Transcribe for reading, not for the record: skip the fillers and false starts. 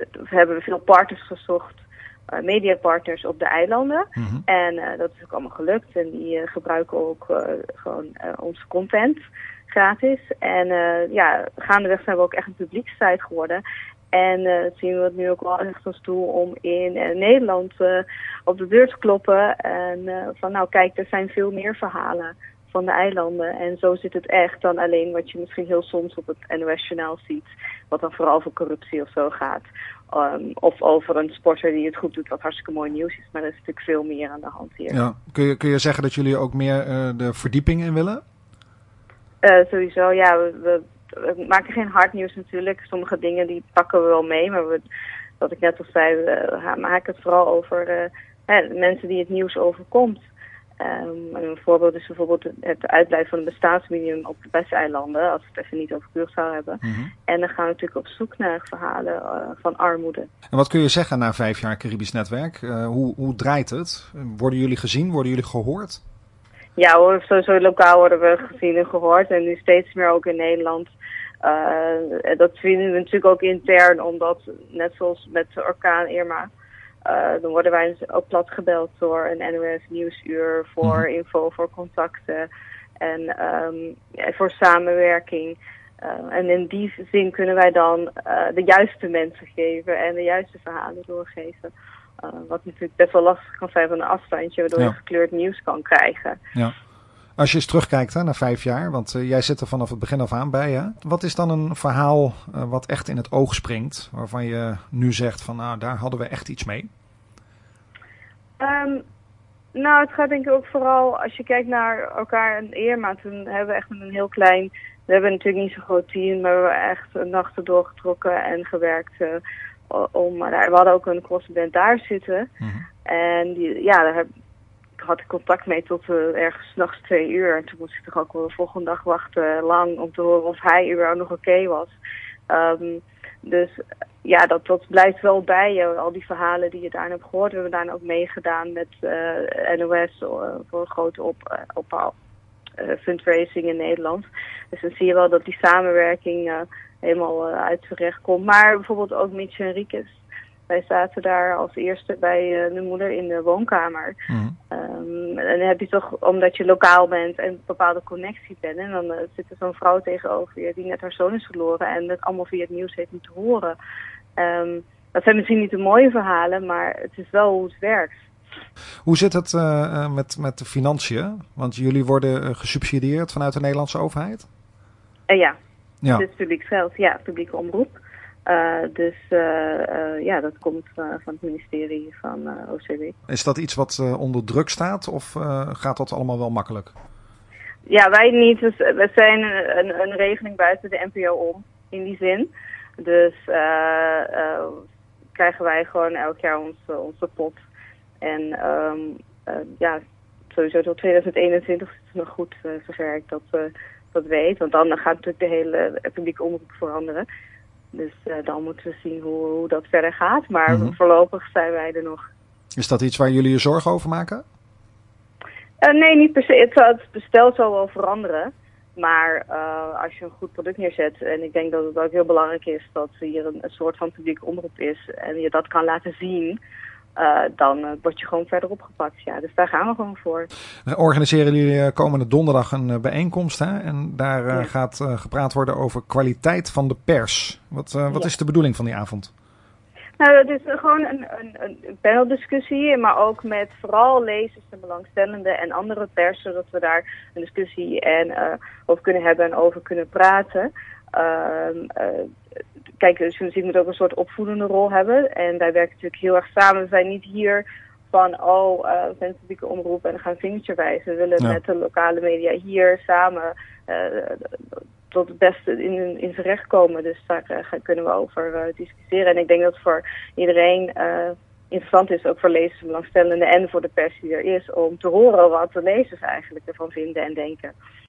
hebben we veel partners gezocht, mediapartners op de eilanden. En dat is ook allemaal gelukt. En die gebruiken ook gewoon onze content gratis. En gaandeweg zijn we ook echt een publiekssite geworden. En zien we het nu ook wel echt als doel om in Nederland op de deur te kloppen. En van nou kijk, er zijn veel meer verhalen van de eilanden. En zo zit het echt dan alleen wat je misschien heel soms op het NOS-journaal ziet. Wat dan vooral over corruptie of zo gaat. Of over een sporter die het goed doet, wat hartstikke mooi nieuws is. Maar er is natuurlijk veel meer aan de hand hier. Ja. Kun je zeggen dat jullie ook meer de verdieping in willen? Sowieso, ja. We maken geen hard nieuws natuurlijk. Sommige dingen die pakken we wel mee. Maar wat ik net al zei, we maken het vooral over mensen die het nieuws overkomt. Een voorbeeld is bijvoorbeeld het uitblijven van het bestaansminimum op de Waddeneilanden, als we het even niet over Curaçao hebben. En dan gaan we natuurlijk op zoek naar verhalen van armoede. En wat kun je zeggen na 5 jaar Caribisch Netwerk? Hoe draait het? Worden jullie gezien? Worden jullie gehoord? Ja hoor, sowieso lokaal worden we gezien en gehoord. En nu steeds meer ook in Nederland. Dat vinden we natuurlijk ook intern, omdat net zoals met de orkaan Irma, dan worden wij ook plat gebeld door een NOS Nieuwsuur voor info, voor contacten en voor samenwerking. En in die zin kunnen wij dan de juiste mensen geven en de juiste verhalen doorgeven. Wat natuurlijk best wel lastig kan zijn van een afstandje, waardoor je gekleurd nieuws kan krijgen. Ja. Als je eens terugkijkt naar 5 jaar, want jij zit er vanaf het begin af aan bij. Hè? Wat is dan een verhaal wat echt in het oog springt, waarvan je nu zegt van nou, daar hadden we echt iets mee? Nou, het gaat denk ik ook vooral, als je kijkt naar elkaar en Irma, toen hebben we echt een heel klein, we hebben natuurlijk niet zo'n groot team, maar we hebben echt nachten doorgetrokken en gewerkt we hadden ook een correspondent daar zitten. En daar had ik contact mee tot ergens 's nachts 2 uur. En toen moest ik toch ook wel de volgende dag wachten lang om te horen of hij überhaupt nog oké was. Dus ja, dat blijft wel bij je. Al die verhalen die je daarna hebt gehoord. We hebben daarna ook meegedaan met NOS voor een grote fundraising in Nederland. Dus dan zie je wel dat die samenwerking helemaal uit z'n recht komt. Maar bijvoorbeeld ook Mitch Henriquez. Wij zaten daar als eerste bij de moeder in de woonkamer. En dan heb je toch, omdat je lokaal bent en een bepaalde connectie bent. En dan zit er zo'n vrouw tegenover je die net haar zoon is verloren. En dat allemaal via het nieuws heeft moeten horen. Dat zijn misschien niet de mooie verhalen, maar het is wel hoe het werkt. Hoe zit het met de financiën? Want jullie worden gesubsidieerd vanuit de Nederlandse overheid? Ja, het is publiek geld. Ja, publieke omroep. Dat komt van het ministerie van OCW. Is dat iets wat onder druk staat of gaat dat allemaal wel makkelijk? Ja, wij niet. Dus, we zijn een regeling buiten de NPO om, in die zin. Dus krijgen wij gewoon elk jaar onze pot. En sowieso tot 2021 is het nog goed zover ik dat weet. Want dan gaat natuurlijk de hele publieke omroep veranderen. Dus dan moeten we zien hoe dat verder gaat. Maar voorlopig zijn wij er nog. Is dat iets waar jullie je zorgen over maken? Nee, niet per se. Het bestel zal wel veranderen. Maar als je een goed product neerzet, en ik denk dat het ook heel belangrijk is dat hier een soort van publieke omroep is en je dat kan laten zien, dan word je gewoon verder opgepakt. Ja, dus daar gaan we gewoon voor. Organiseren jullie komende donderdag een bijeenkomst, hè? En daar gaat gepraat worden over kwaliteit van de pers. Wat is de bedoeling van die avond? Nou, het is gewoon een paneldiscussie, maar ook met vooral lezers en belangstellenden en andere pers, zodat we daar een discussie over kunnen hebben en over kunnen praten. Kijk, de journalistiek moet ook een soort opvoedende rol hebben. En wij werken natuurlijk heel erg samen. We zijn niet hier van, we zijn een publieke omroep en dan gaan we een vingertje wijzen. We willen met de lokale media hier samen tot het beste in zijn recht komen. Dus daar kunnen we over discussiëren. En ik denk dat het voor iedereen interessant is, ook voor lezers en belangstellenden en voor de pers die er is, om te horen wat de lezers eigenlijk ervan vinden en denken.